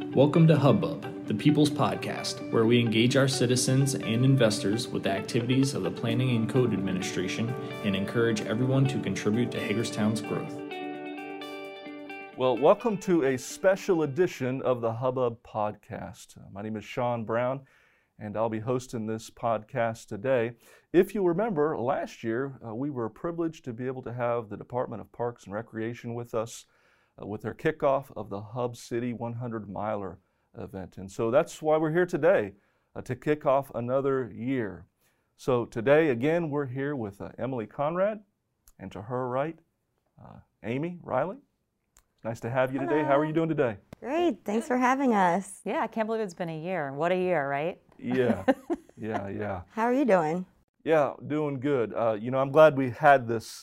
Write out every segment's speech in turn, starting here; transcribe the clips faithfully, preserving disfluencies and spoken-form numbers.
Welcome to Hubbub, the People's Podcast, where we engage our citizens and investors with the activities of the Planning and Code Administration and encourage everyone to contribute to Hagerstown's growth. Well, welcome to a special edition of the Hubbub Podcast. My name is Sean Brown, and I'll be hosting this podcast today. If you remember, last year uh, we were privileged to be able to have the Department of Parks and Recreation with us uh, with their kickoff of the Hub City one hundred miler event. And so that's why we're here today, uh, to kick off another year. So today, again, we're here with uh, Emily Conrad, and to her right, uh, Amy Riley. Nice to have you today. Hello. How are you doing today? Great. Thanks for having us. Yeah, I can't believe it's been a year. What a year, right? Yeah, yeah, yeah. How are you doing? Yeah, doing good. Uh, you know, I'm glad we had this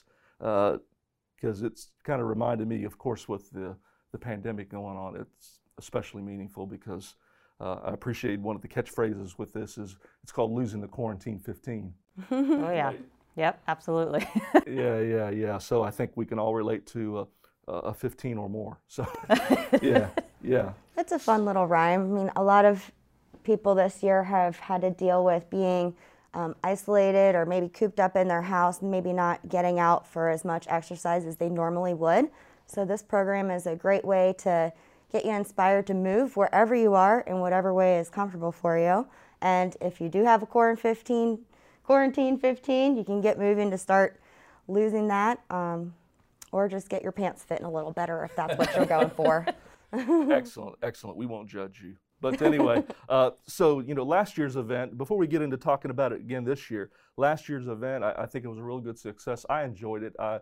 because uh, it's kind of reminded me, of course, with the, the pandemic going on, it's especially meaningful because uh, I appreciate one of the catchphrases with this is it's called losing the quarantine fifteen. Oh, yeah. Yep, absolutely. yeah, yeah, yeah. So I think we can all relate to uh, a fifteen or more. So, yeah, yeah. It's a fun little rhyme. I mean, a lot of people this year have had to deal with being um, isolated or maybe cooped up in their house, maybe not getting out for as much exercise as they normally would. So this program is a great way to get you inspired to move wherever you are in whatever way is comfortable for you. And if you do have a quarantine fifteen, quarantine fifteen, you can get moving to start losing that, um, or just get your pants fitting a little better if that's what you're going for. Excellent, excellent. We won't judge you. But anyway, uh, so, you know, last year's event, before we get into talking about it again this year, last year's event, I, I think it was a real good success. I enjoyed it. Uh,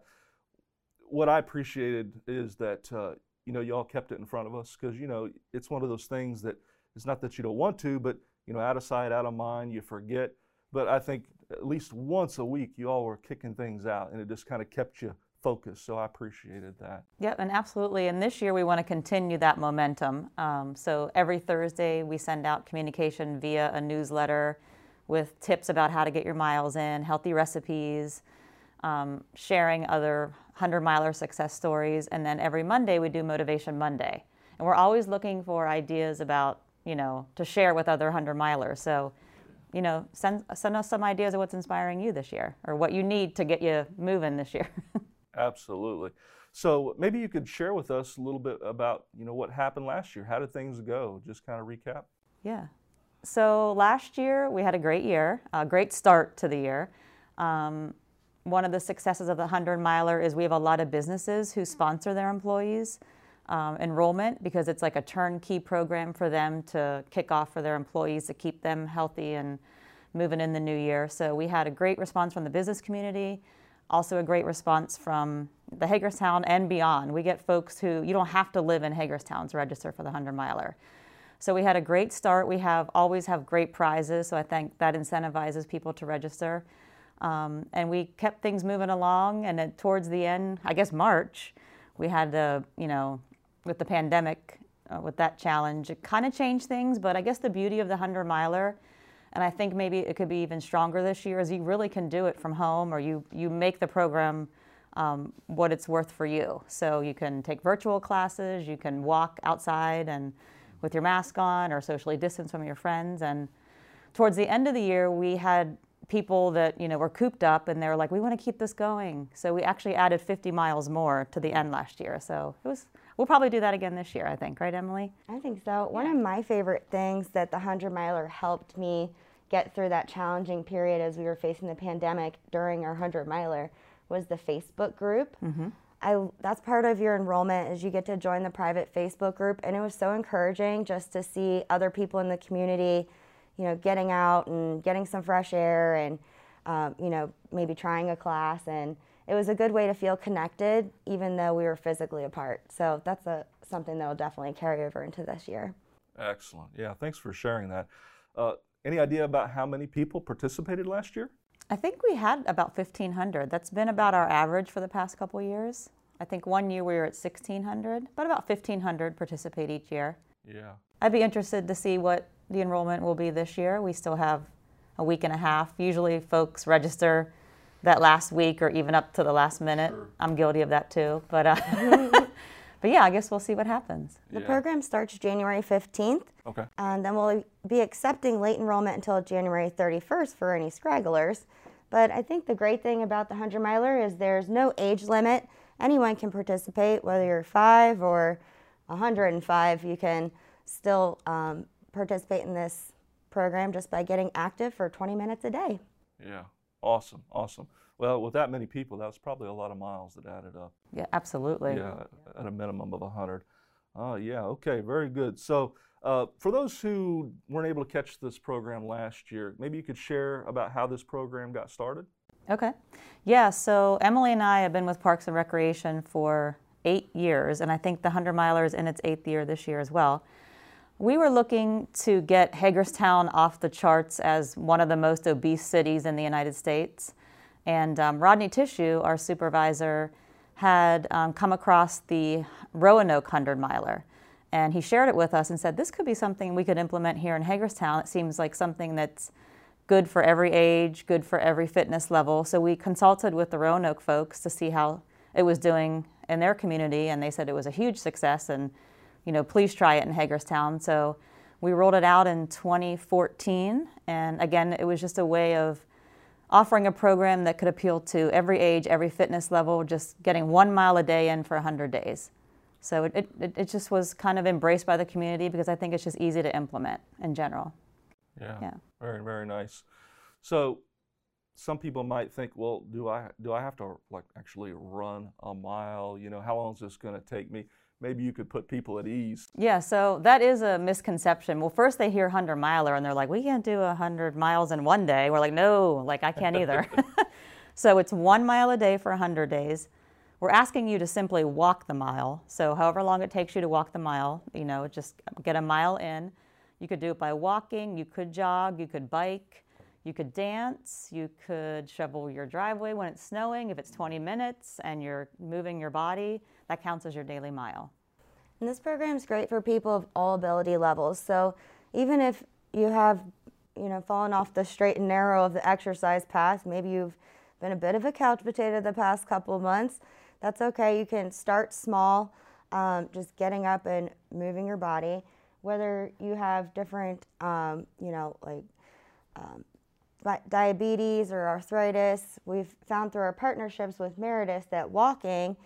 what I appreciated is that, uh, you know, y'all kept it in front of us because, you know, it's one of those things that it's not that you don't want to, but, you know, out of sight, out of mind, you forget. But I think at least once a week, you all were kicking things out, and it just kind of kept you focused. So I appreciated that. Yep, and absolutely. And this year we want to continue that momentum. Um, so every Thursday we send out communication via a newsletter with tips about how to get your miles in, healthy recipes, um, sharing other hundred miler success stories. And then every Monday we do Motivation Monday. And we're always looking for ideas about, you know, to share with other hundred milers. So, you know, send, send us some ideas of what's inspiring you this year or what you need to get you moving this year. Absolutely. So maybe you could share with us a little bit about, you know, what happened last year. How did things go? Just kind of recap. Yeah. So last year we had a great year, a great start to the year. Um, one of the successes of the hundred miler is we have a lot of businesses who sponsor their employees um, enrollment because it's like a turnkey program for them to kick off for their employees to keep them healthy and moving in the new year. So we had a great response from the business community. Also a great response from the Hagerstown and beyond. We get folks who, you don't have to live in Hagerstown to register for the hundred miler. So we had a great start. We have always have great prizes, so I think that incentivizes people to register. Um, and we kept things moving along, and then towards the end, I guess March, we had the, you know, with the pandemic, uh, with that challenge, it kind of changed things, but I guess the beauty of the hundred miler, and I think maybe it could be even stronger this year, is you really can do it from home, or you, you make the program um, what it's worth for you. So you can take virtual classes, you can walk outside and with your mask on or socially distance from your friends. And towards the end of the year, we had people that, you know, were cooped up and they were like, we want to keep this going. So we actually added fifty miles more to the end last year. So it was, we'll probably do that again this year, I think. Right, Emily? I think so. One of my favorite things that the hundred miler helped me get through that challenging period as we were facing the pandemic during our hundred miler was the Facebook group. Mm-hmm. I, that's part of your enrollment is you get to join the private Facebook group, and it was so encouraging just to see other people in the community, you know, getting out and getting some fresh air and, um, you know, maybe trying a class, and it was a good way to feel connected even though we were physically apart. So that's a, something that will definitely carry over into this year. Excellent. Yeah, thanks for sharing that. Uh, Any idea about how many people participated last year? I think we had about fifteen hundred. That's been about our average for the past couple of years. I think one year we were at sixteen hundred, but about fifteen hundred participate each year. Yeah. I'd be interested to see what the enrollment will be this year. We still have a week and a half. Usually folks register that last week or even up to the last minute. Sure. I'm guilty of that too. But uh, but yeah, I guess we'll see what happens. The Yeah. program starts January fifteenth, Okay. and then we'll be accepting late enrollment until January thirty-first for any stragglers. But I think the great thing about the hundred miler is there's no age limit. Anyone can participate, whether you're five or one hundred five, you can still um, participate in this program just by getting active for twenty minutes a day. Yeah. Awesome. Awesome. Well, with that many people, that was probably a lot of miles that added up. Yeah, absolutely. Yeah, at a minimum of one hundred. Oh, yeah. Okay. Very good. So, uh, for those who weren't able to catch this program last year, maybe you could share about how this program got started? Okay. Yeah, so Emily and I have been with Parks and Recreation for eight years, and I think the hundred miler is in its eighth year this year as well. We were looking to get Hagerstown off the charts as one of the most obese cities in the United States. And um, Rodney Tissue, our supervisor, had um, come across the Roanoke hundred miler. And he shared it with us and said, this could be something we could implement here in Hagerstown. It seems like something that's good for every age, good for every fitness level. So we consulted with the Roanoke folks to see how it was doing in their community, and they said it was a huge success, and you know, please try it in Hagerstown. So we rolled it out in twenty fourteen, and again, it was just a way of offering a program that could appeal to every age, every fitness level, just getting one mile a day in for one hundred days. So it, it, it just was kind of embraced by the community because I think it's just easy to implement in general. Yeah. Yeah. Very, very nice. So, some people might think, well, do I do I have to like actually run a mile? You know, how long is this going to take me? Maybe you could put people at ease. Yeah, so that is a misconception. Well, first they hear hundred miler and they're like, we can't do one hundred miles in one day. We're like, no, like I can't either. So it's one mile a day for one hundred days. We're asking you to simply walk the mile. So however long it takes you to walk the mile, you know, just get a mile in. You could do it by walking, you could jog, you could bike, you could dance, you could shovel your driveway when it's snowing. If it's twenty minutes and you're moving your body, that counts as your daily mile. And this program is great for people of all ability levels. So even if you have, you know, fallen off the straight and narrow of the exercise path, maybe you've been a bit of a couch potato the past couple of months, that's okay. You can start small, um, just getting up and moving your body. Whether you have different, um, you know, like um, diabetes or arthritis, we've found through our partnerships with Meredith that walking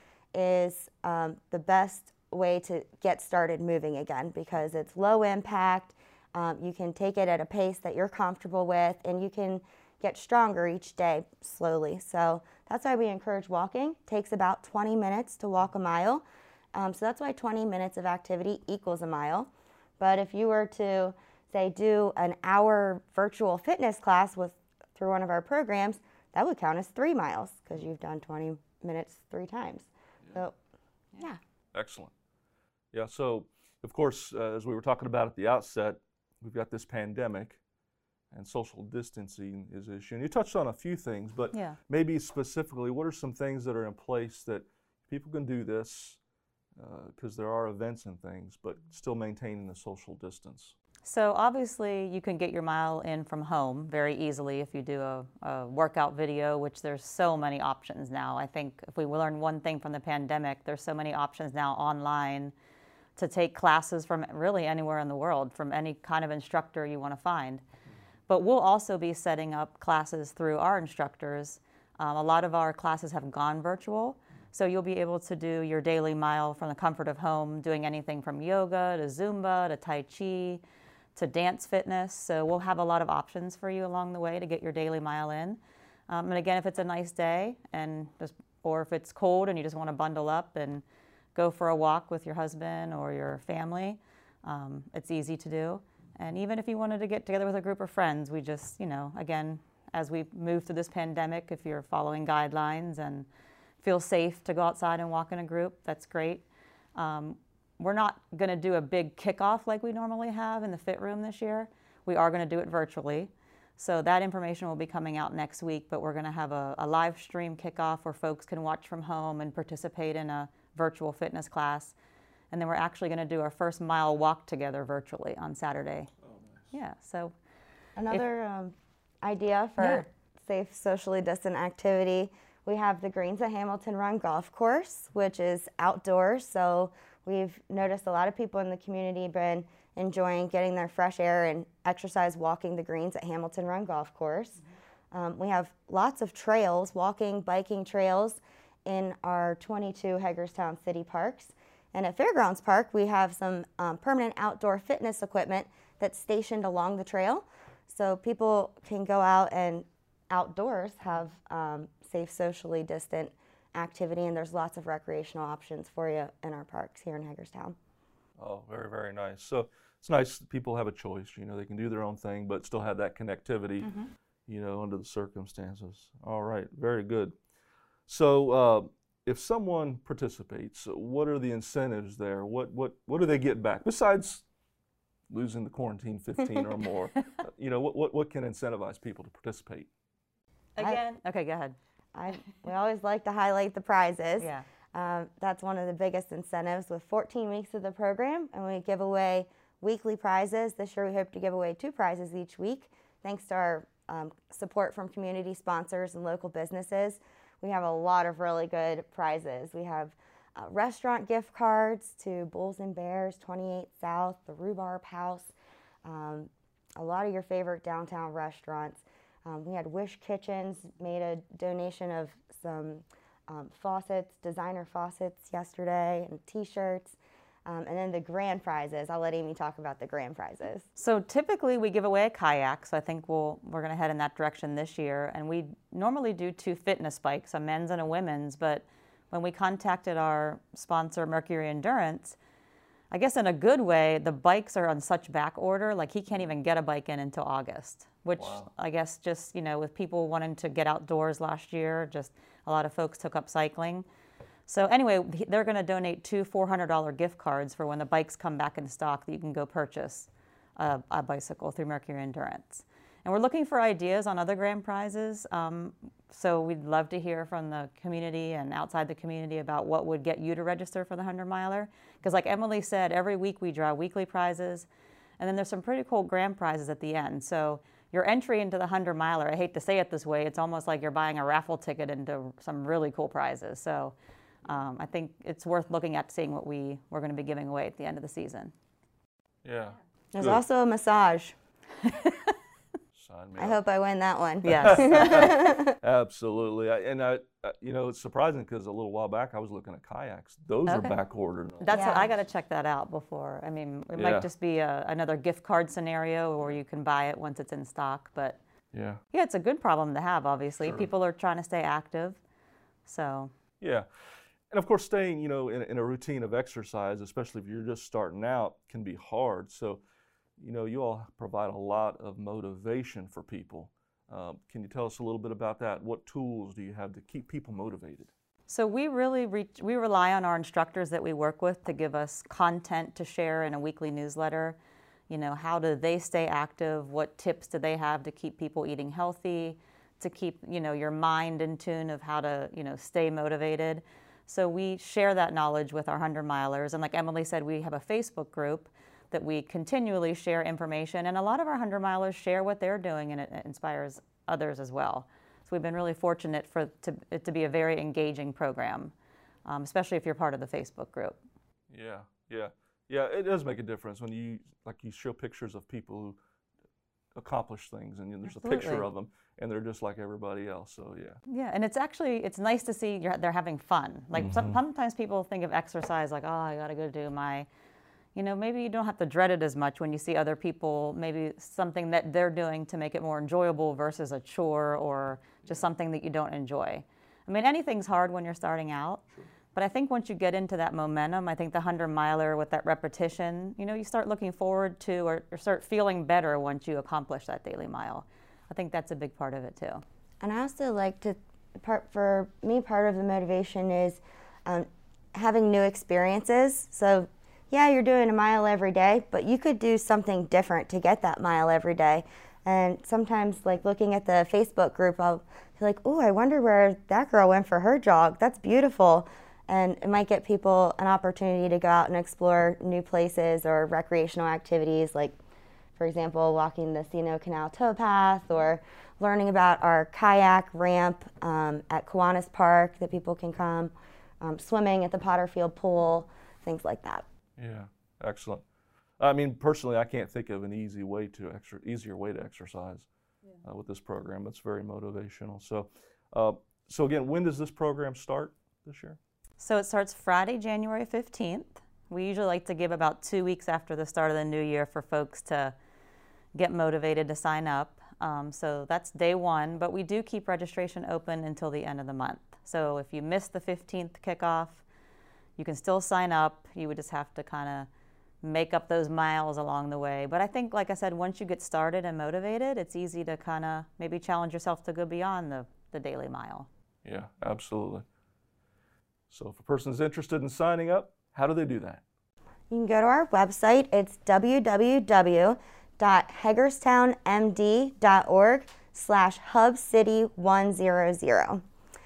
is um, the best way to get started moving again because it's low impact. Um, you can take it at a pace that you're comfortable with, and you can get stronger each day slowly. So that's why we encourage walking. It takes about twenty minutes to walk a mile. Um, so that's why twenty minutes of activity equals a mile. But if you were to, say, do an hour virtual fitness class with through one of our programs, that would count as three miles because you've done twenty minutes three times. Yeah. So, yeah. Excellent. Yeah, so, of course, uh, as we were talking about at the outset, we've got this pandemic, and social distancing is an issue. And you touched on a few things, but Yeah. maybe specifically, what are some things that are in place that people can do this, because uh, there are events and things, but still maintaining the social distance? So obviously you can get your mile in from home very easily if you do a, a workout video, which there's so many options now. I think if we learn one thing from the pandemic, there's so many options now online to take classes from really anywhere in the world, from any kind of instructor you want to find. But we'll also be setting up classes through our instructors. Um, a lot of our classes have gone virtual, so you'll be able to do your daily mile from the comfort of home, doing anything from yoga to Zumba to Tai Chi to dance fitness. So we'll have a lot of options for you along the way to get your daily mile in. Um, and again, if it's a nice day, and just, or if it's cold and you just want to bundle up and go for a walk with your husband or your family, um, it's easy to do. And even if you wanted to get together with a group of friends, we just, you know, again, as we move through this pandemic, if you're following guidelines and feel safe to go outside and walk in a group, that's great. Um, we're not going to do a big kickoff like we normally have in the Fit Room this year. We are going to do it virtually. So that information will be coming out next week, but we're going to have a, a live stream kickoff where folks can watch from home and participate in a virtual fitness class. And then we're actually going to do our first mile walk together virtually on Saturday. Oh, nice. Yeah, so. Another um, idea for Yeah. safe, socially distant activity We have the Greens at Hamilton Run Golf Course, which is outdoors. So we've noticed a lot of people in the community been enjoying getting their fresh air and exercise walking the greens at Hamilton Run Golf Course. Mm-hmm. um, we have lots of trails, walking, biking trails in our twenty-two Hagerstown city parks. And at Fairgrounds Park, we have some um, permanent outdoor fitness equipment that's stationed along the trail. So people can go out and outdoors have um, safe, socially distant activity, and there's lots of recreational options for you in our parks here in Hagerstown. Oh, very, very nice. So it's nice that people have a choice. You know, they can do their own thing, but still have that connectivity, mm-hmm. you know, under the circumstances. All right, very good. So uh, if someone participates, what are the incentives there? What what what do they get back besides losing the quarantine fifteen or more? Uh, you know, what, what what can incentivize people to participate? Again, I, okay, go ahead. I, we always like to highlight the prizes. Yeah. Um, that's one of the biggest incentives with fourteen weeks of the program, and we give away weekly prizes. This year we hope to give away two prizes each week, thanks to our um, support from community sponsors and local businesses. We have a lot of really good prizes. We have uh, restaurant gift cards to Bulls and Bears, twenty-eight South, the Rhubarb House, um, a lot of your favorite downtown restaurants. Um, we had Wish Kitchens made a donation of some um, faucets, designer faucets yesterday, and t-shirts. Um, and then the grand prizes. I'll let Amy talk about the grand prizes. So typically we give away a kayak, so I think we'll, we're going to head in that direction this year. And we normally do two fitness bikes, a men's and a women's, but when we contacted our sponsor, Mercury Endurance, I guess in a good way, the bikes are on such back order, like he can't even get a bike in until August, which wow. I guess just, you know, with people wanting to get outdoors last year, just a lot of folks took up cycling. So anyway, they're going to donate two four hundred dollar gift cards for when the bikes come back in stock that you can go purchase a, a bicycle through Mercury Endurance. And we're looking for ideas on other grand prizes. Um, so we'd love to hear from the community and outside the community about what would get you to register for the hundred miler. Because like Emily said, every week we draw weekly prizes. And then there's some pretty cool grand prizes at the end. So your entry into the hundred miler, I hate to say it this way, it's almost like you're buying a raffle ticket into some really cool prizes. So um, I think it's worth looking at, seeing what we, we're going to be giving away at the end of the season. Yeah. There's Good. also a massage. Sign me I up. hope I win that one. Yes. Absolutely. I, and, I, I, you know, it's surprising because a little while back I was looking at kayaks. Those okay. are back ordered. That's yeah. what, I got to check that out before. I mean, it yeah. might just be a, another gift card scenario where you can buy it once it's in stock. But yeah, yeah, it's a good problem to have, obviously. Sure. People are trying to stay active. So yeah. And of course, staying, you know, in, in a routine of exercise, especially if you're just starting out, can be hard. So, you know, you all provide a lot of motivation for people. Um, can you tell us a little bit about that? What tools do you have to keep people motivated? So we really reach, we rely on our instructors that we work with to give us content to share in a weekly newsletter. You know, how do they stay active? What tips do they have to keep people eating healthy, to keep, you know, your mind in tune of how to, you know, stay motivated? So we share that knowledge with our hundred milers. And like Emily said, we have a Facebook group that we continually share information. And a lot of our hundred milers share what they're doing, and it inspires others as well. So we've been really fortunate for to, it to be a very engaging program, um, especially if you're part of the Facebook group. Yeah, yeah. Yeah, it does make a difference when you, like, you show pictures of people who accomplish things, and there's Absolutely. a picture of them, and they're just like everybody else, so yeah. Yeah, and it's actually, it's nice to see you're, they're having fun. Like mm-hmm. some, sometimes people think of exercise like, oh, I gotta go do my, you know, maybe you don't have to dread it as much when you see other people, maybe something that they're doing to make it more enjoyable versus a chore or just something that you don't enjoy. I mean, anything's hard when you're starting out, sure. But I think once you get into that momentum, I think the hundred miler with that repetition, you know, you start looking forward to or, or start feeling better once you accomplish that daily mile. I think that's a big part of it too. And I also like to, part for me, part of the motivation is um, having new experiences. So yeah, you're doing a mile every day, but you could do something different to get that mile every day. And sometimes, like looking at the Facebook group, I'll be like, oh, I wonder where that girl went for her jog. That's beautiful. And it might get people an opportunity to go out and explore new places or recreational activities like For example, walking the Sino Canal towpath or learning about our kayak ramp um, at Kiwanis Park that people can come, um, swimming at the Potterfield pool, things like that. Yeah, excellent. I mean, personally, I can't think of an easy way to exer- easier way to exercise yeah. uh, with this program. It's very motivational. So, uh, so again, when does this program start this year? So it starts Friday, January fifteenth. We usually like to give about two weeks after the start of the new year for folks to get motivated to sign up. Um, so that's day one, but we do keep registration open until the end of the month. So if you miss the fifteenth kickoff, you can still sign up. You would just have to kind of make up those miles along the way. But I think, like I said, once you get started and motivated, it's easy to kind of maybe challenge yourself to go beyond the, the daily mile. Yeah, absolutely. So if a person's interested in signing up, how do they do that? You can go to our website. It's w w w dot hagerstown m d dot org slash hub city one hundred.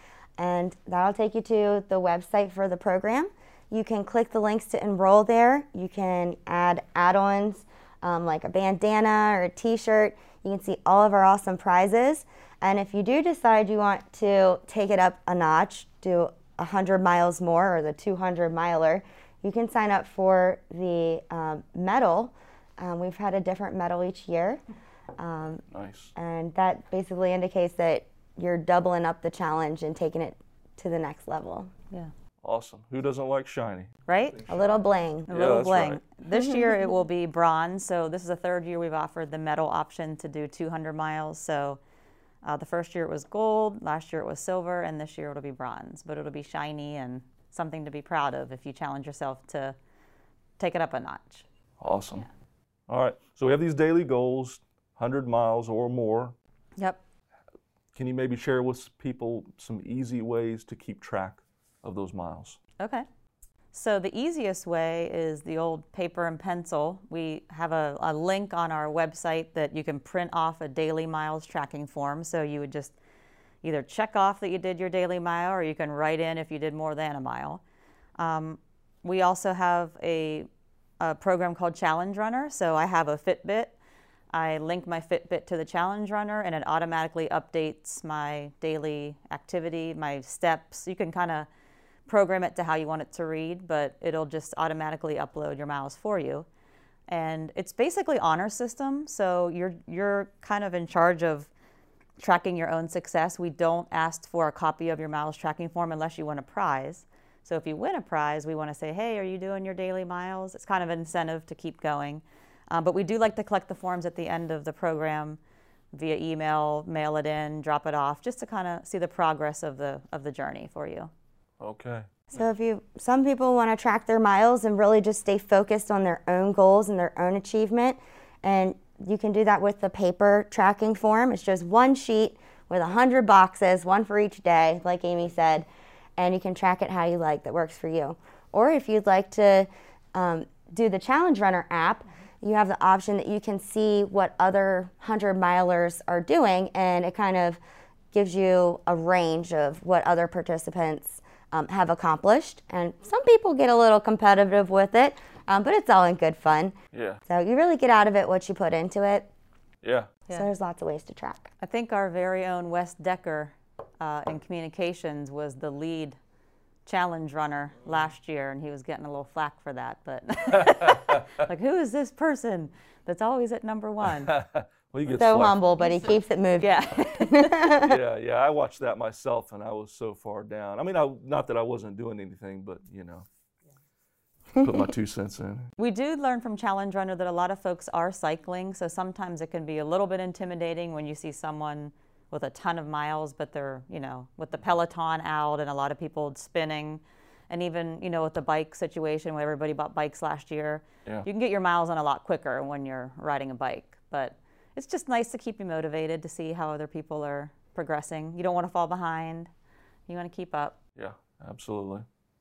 And that'll take you to the website for the program. You can click the links to enroll there. You can add add-ons um, like a bandana or a t-shirt. You can see all of our awesome prizes. And if you do decide you want to take it up a notch, do one hundred miles more or the two hundred miler, you can sign up for the um, medal. Um, we've had a different medal each year. Um, nice. And that basically indicates that you're doubling up the challenge and taking it to the next level. Yeah. Awesome. Who doesn't like shiny? Right? A little bling. A Yeah, little that's bling. right. This year it will be bronze. So this is the third year we've offered the medal option to do two hundred miles. So uh, the first year it was gold, last year it was silver, and this year it'll be bronze. But it'll be shiny and something to be proud of if you challenge yourself to take it up a notch. Awesome. Yeah. All right. So we have these daily goals, one hundred miles or more. Yep. Can you maybe share with people some easy ways to keep track of those miles? Okay. So the easiest way is the old paper and pencil. We have a, a link on our website that you can print off a daily miles tracking form. So you would just either check off that you did your daily mile, or you can write in if you did more than a mile. Um, we also have a, a program called Challenge Runner. So I have a Fitbit. I link my Fitbit to the Challenge Runner, and it automatically updates my daily activity, my steps. You can kind of program it to how you want it to read, but it'll just automatically upload your miles for you. And it's basically honor system, so you're you're kind of in charge of tracking your own success. We don't ask for a copy of your miles tracking form unless you win a prize. So if you win a prize, we want to say, hey, are you doing your daily miles? It's kind of an incentive to keep going. Um, but we do like to collect the forms at the end of the program via email, mail it in, drop it off, just to kind of see the progress of the of the journey for you. Okay. So if you, some people want to track their miles and really just stay focused on their own goals and their own achievement, and you can do that with the paper tracking form. It's just one sheet with a hundred boxes, one for each day, like Amy said, and you can track it how you like. That works for you. Or if you'd like to um, do the Challenge Runner app, you have the option that you can see what other hundred milers are doing, and it kind of gives you a range of what other participants Um, have accomplished. And some people get a little competitive with it, um, but it's all in good fun. Yeah. So you really get out of it what you put into it. Yeah. Yeah. So there's lots of ways to track. I think our very own Wes Decker uh, in communications was the lead challenge runner last year, and he was getting a little flack for that. But like, who is this person that's always at number one? Well, he gets So flack. humble, but he keeps it moving. Yeah. Yeah, yeah. I watched that myself, and I was so far down. I mean, I, not that I wasn't doing anything, but you know, put my two cents in. We do learn from Challenge Runner that a lot of folks are cycling, so sometimes it can be a little bit intimidating when you see someone with a ton of miles, but they're, you know, with the Peloton out and a lot of people spinning, and even, you know, with the bike situation where everybody bought bikes last year, Yeah. you can get your miles on a lot quicker when you're riding a bike. But it's just nice to keep you motivated to see how other people are progressing. You don't want to fall behind. You want to keep up. Yeah, absolutely.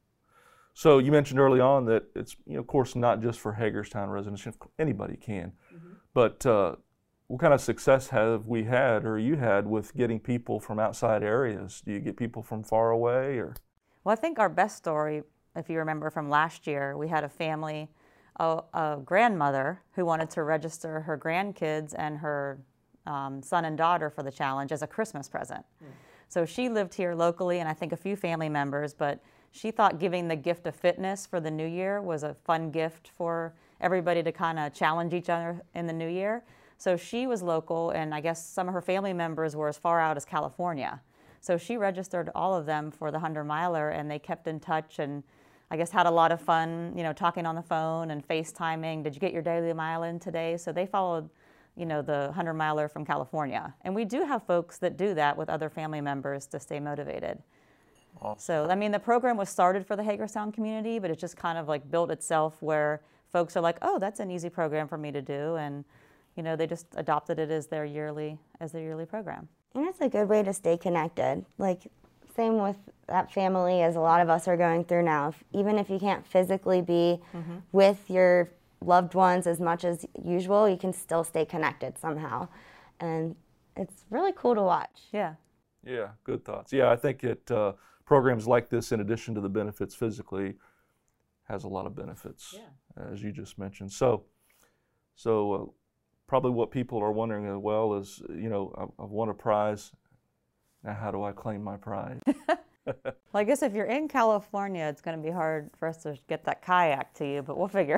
So you mentioned early on that it's, you know, of course, not just for Hagerstown residents. Anybody can. Mm-hmm. But uh, what kind of success have we had, or you had, with getting people from outside areas? Do you get people from far away, or? Well, I think our best story, if you remember from last year, we had a family a, a grandmother who wanted to register her grandkids and her um, son and daughter for the challenge as a Christmas present. Mm. So she lived here locally, and I think a few family members, but she thought giving the gift of fitness for the new year was a fun gift for everybody to kind of challenge each other in the new year. So she was local, and I guess some of her family members were as far out as California. So she registered all of them for the hundred miler, and they kept in touch, and I guess had a lot of fun, you know, talking on the phone and FaceTiming. Did you get your daily mile in today? So they followed, you know, the hundred miler from California. And we do have folks that do that with other family members to stay motivated. Awesome. So, I mean, the program was started for the Hagerstown community, but it just kind of like built itself where folks are like, oh, that's an easy program for me to do. And, you know, they just adopted it as their yearly, as their yearly program. And it's a good way to stay connected. Like, same with that family as a lot of us are going through now. If, even if you can't physically be mm-hmm. with your loved ones as much as usual, you can still stay connected somehow. And it's really cool to watch. Yeah. Yeah, good thoughts. Yeah, I think it uh, programs like this, in addition to the benefits physically, has a lot of benefits, yeah. as you just mentioned. So, so uh, probably what people are wondering as well is, you know, I, I've won a prize. Now, how do I claim my prize? Well, I guess if you're in California, it's going to be hard for us to get that kayak to you, but we'll figure.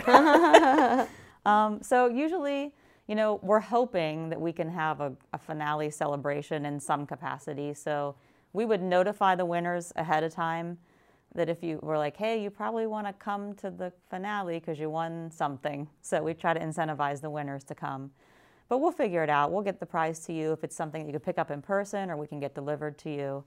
um, so usually, you know, we're hoping that we can have a, a finale celebration in some capacity. So we would notify the winners ahead of time that if you were like, hey, you probably want to come to the finale because you won something. So we try to incentivize the winners to come. But we'll figure it out. We'll get the prize to you if it's something that you could pick up in person, or we can get delivered to you.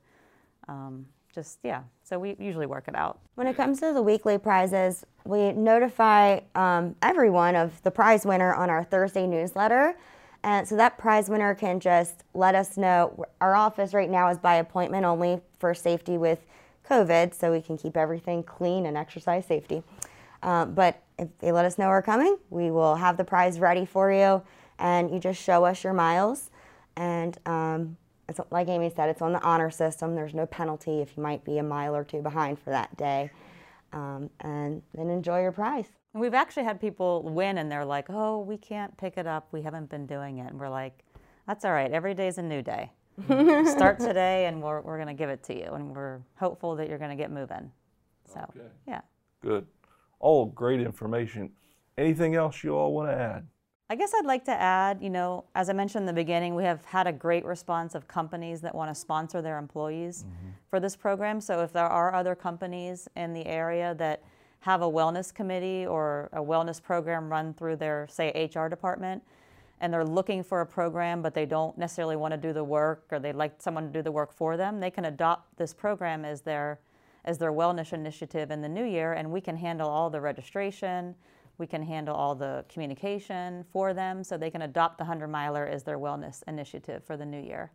Um, just, yeah, so we usually work it out. When it comes to the weekly prizes, we notify um, everyone of the prize winner on our Thursday newsletter. And so that prize winner can just let us know. Our office right now is by appointment only for safety with COVID, so we can keep everything clean and exercise safety. Um, but if they let us know we're coming, we will have the prize ready for you, and you just show us your miles. And um, it's, like Amy said, it's on the honor system. There's no penalty if you might be a mile or two behind for that day. Um, and then enjoy your prize. And we've actually had people win, and they're like, oh, we can't pick it up. We haven't been doing it. And we're like, that's all right. Every day's a new day. Start today, and we're, we're going to give it to you. And we're hopeful that you're going to get moving. So, okay. Yeah. Good. All great information. Anything else you all want to add? I guess I'd like to add, you know, as I mentioned in the beginning, we have had a great response of companies that want to sponsor their employees mm-hmm. for this program. So if there are other companies in the area that have a wellness committee or a wellness program run through their, say, H R department, and they're looking for a program but they don't necessarily want to do the work, or they'd like someone to do the work for them, they can adopt this program as their, as their wellness initiative in the new year, and we can handle all the registration. We can handle all the communication for them, so they can adopt the hundred miler as their wellness initiative for the new year.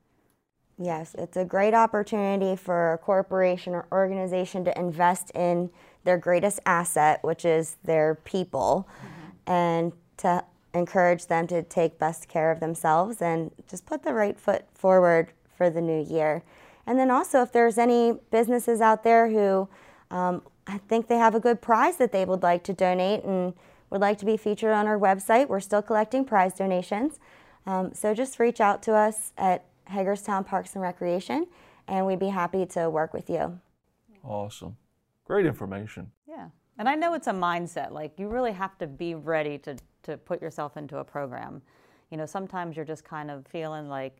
Yes, it's a great opportunity for a corporation or organization to invest in their greatest asset, which is their people, mm-hmm. and to encourage them to take best care of themselves and just put the right foot forward for the new year. And then also, if there's any businesses out there who um, I think they have a good prize that they would like to donate and would like to be featured on our website, we're still collecting prize donations. Um, so just reach out to us at Hagerstown Parks and Recreation, and we'd be happy to work with you. Awesome. Great information. Yeah. And I know it's a mindset. Like, you really have to be ready to, to put yourself into a program. You know, sometimes you're just kind of feeling like,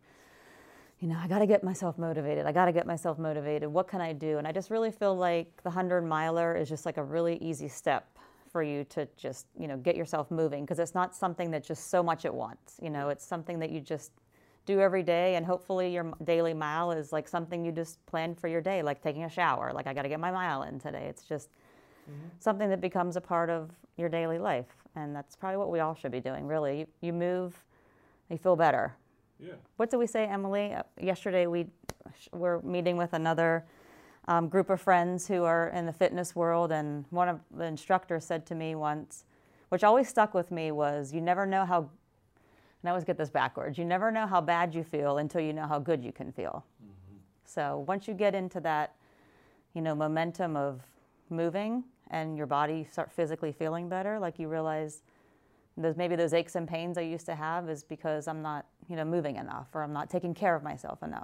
you know, I got to get myself motivated. I got to get myself motivated. What can I do? And I just really feel like the hundred miler is just like a really easy step for you to just, you know, get yourself moving, because it's not something that's just so much at once. You know, it's something that you just do every day, and hopefully your daily mile is like something you just plan for your day, like taking a shower. Like, I got to get my mile in today. It's just mm-hmm. something that becomes a part of your daily life, and that's probably what we all should be doing, really. You, you move, you feel better. Yeah. What did we say, Emily? Uh, yesterday we were meeting with another um, group of friends who are in the fitness world, and one of the instructors said to me once, which always stuck with me, was, you never know how, and I always get this backwards, you never know how bad you feel until you know how good you can feel. Mm-hmm. So once you get into that, you know, momentum of moving and your body start physically feeling better, like you realize those maybe those aches and pains I used to have is because I'm not, you know, moving enough, or I'm not taking care of myself enough.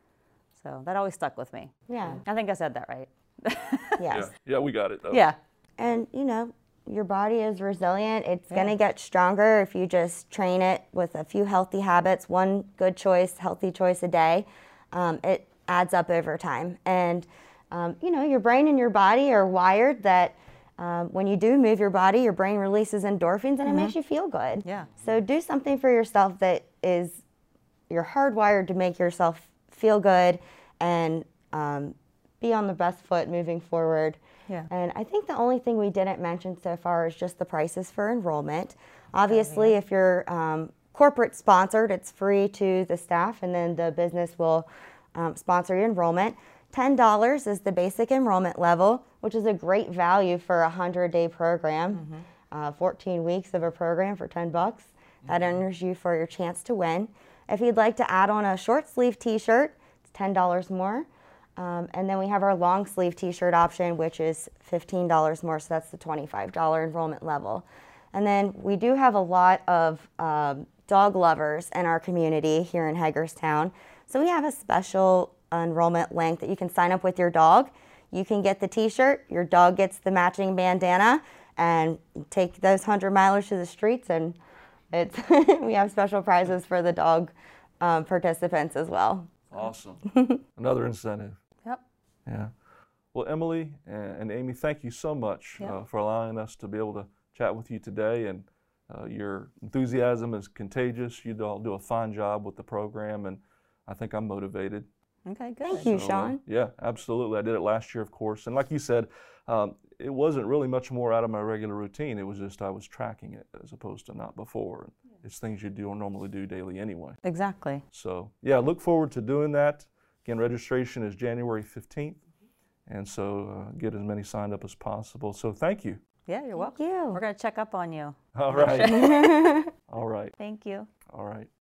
So that always stuck with me. Yeah. I think I said that right. Yes. Yeah, yeah, we got it though. Yeah. And, you know, your body is resilient. It's Yeah. going to get stronger if you just train it with a few healthy habits, one good choice, healthy choice a day. Um, it adds up over time. And, um, you know, your brain and your body are wired that um, when you do move your body, your brain releases endorphins and Mm-hmm. it makes you feel good. Yeah. So do something for yourself that is, you're hardwired to make yourself feel good and um, be on the best foot moving forward. Yeah. And I think the only thing we didn't mention so far is just the prices for enrollment. Obviously, if you're um, corporate sponsored, it's free to the staff, and then the business will um, sponsor your enrollment. ten dollars is the basic enrollment level, which is a great value for a hundred-day program. Mm-hmm. uh, fourteen weeks of a program for ten bucks. That enters you for your chance to win. If you'd like to add on a short sleeve t-shirt, it's ten dollars more. Um, and then we have our long sleeve t-shirt option, which is fifteen dollars more, so that's the twenty-five dollars enrollment level. And then we do have a lot of um, dog lovers in our community here in Hagerstown. So we have a special enrollment link that you can sign up with your dog. You can get the t-shirt, your dog gets the matching bandana, and take those hundred milers to the streets, and it's we have special prizes for the dog um, participants as well. Awesome. Another incentive. Yep. Yeah. Well, Emily and, and Amy, thank you so much Yep. uh, for allowing us to be able to chat with you today. And uh, your enthusiasm is contagious. You all do a fine job with the program, and I think I'm motivated. Okay, good. Thank you, So, uh, Sean. yeah, absolutely. I did it last year, of course. And like you said, um, it wasn't really much more out of my regular routine. It was just I was tracking it as opposed to not before. And it's things you do or normally do daily anyway. Exactly. So, yeah, look forward to doing that. Again, registration is January fifteenth. And so uh, get as many signed up as possible. So thank you. Yeah, you're Thank welcome. you. We're going to check up on you. All right. All right. Thank you. All right.